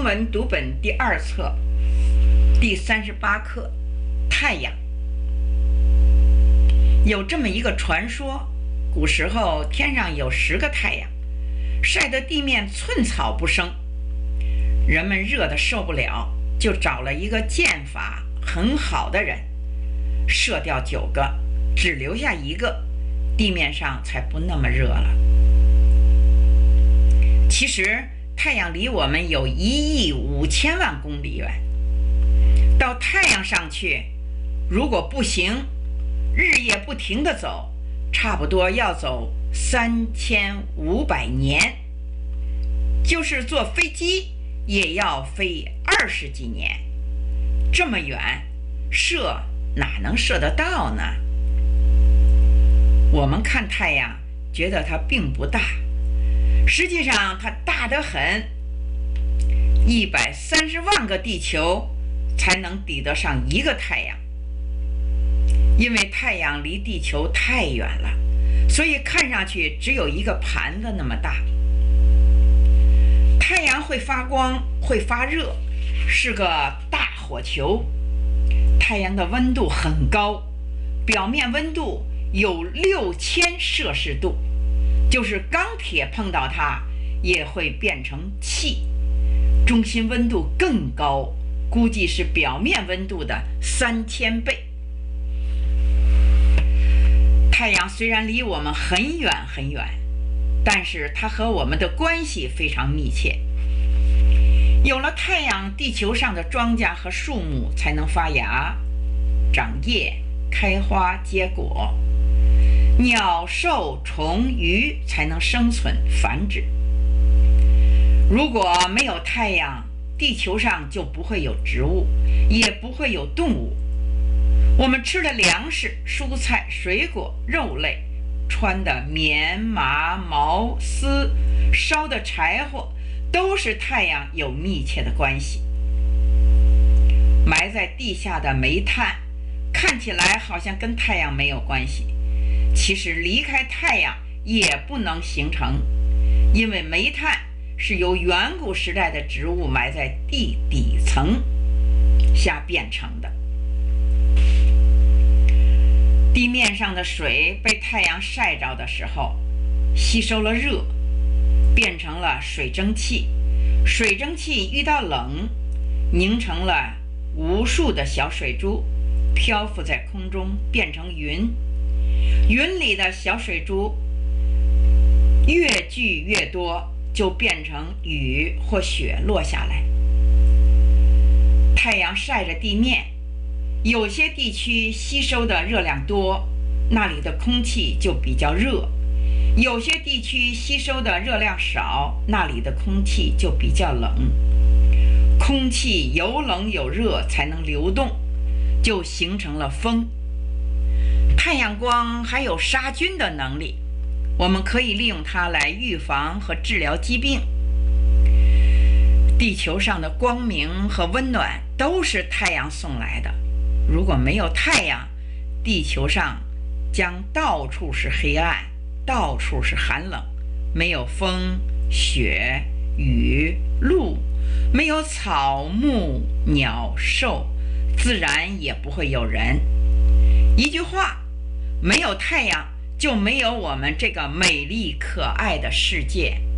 中文读本第2册第38课太阳。有这么一个传说，古时候天上有10个太阳，晒得地面寸草不生，人们热得受不了，就找了一个箭法很好的人，射掉9个，只留下1个，地面上才不那么热了。其实太阳离我们有1亿5千万公里远，到太阳上去，如果步行，日夜不停地走，差不多要走3500年，就是坐飞机也要飞20几年。这么远，射哪能射得到呢？我们看太阳，觉得它并不大，实际上它大得很，130万个地球才能抵得上1个太阳。因为太阳离地球太远了，所以看上去只有一个盘子那么大。太阳会发光，会发热，是个大火球。太阳的温度很高，表面温度有6000摄氏度，就是钢铁碰到它也会变成气。中心温度更高，估计是表面温度的3000倍。太阳虽然离我们很远很远，但是它和我们的关系非常密切。有了太阳，地球上的庄稼和树木才能发芽、长叶、开花结果，鸟兽虫鱼才能生存繁殖。如果没有太阳，地球上就不会有植物，也不会有动物。我们吃的粮食、蔬菜、水果、肉类，穿的棉麻毛丝，烧的柴火，都是太阳有密切的关系。埋在地下的煤炭，看起来好像跟太阳没有关系，其实离开太阳也不能形成，因为煤炭是由远古时代的植物埋在地底层下变成的。地面上的水被太阳晒着的时候，吸收了热，变成了水蒸气。水蒸气遇到冷，凝成了无数的小水珠，漂浮在空中，变成云。云里的小水珠越聚越多，就变成雨或雪落下来。太阳晒着地面，有些地区吸收的热量多，那里的空气就比较热；有些地区吸收的热量少，那里的空气就比较冷。空气有冷有热才能流动，就形成了风。太阳光还有杀菌的能力，我们可以利用它来预防和治疗疾病。地球上的光明和温暖都是太阳送来的。如果没有太阳，地球上将到处是黑暗，到处是寒冷，没有风、雪、雨、露，没有草木、鸟兽，自然也不会有人。一句话，没有太阳，就没有我们这个美丽可爱的世界。